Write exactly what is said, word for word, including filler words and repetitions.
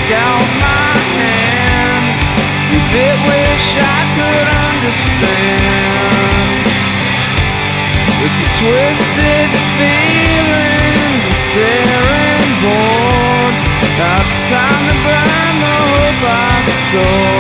took out my hand. You bit wish I could understand. It's a twisted feeling, staring bored. Now it's time to burn the hope I stole.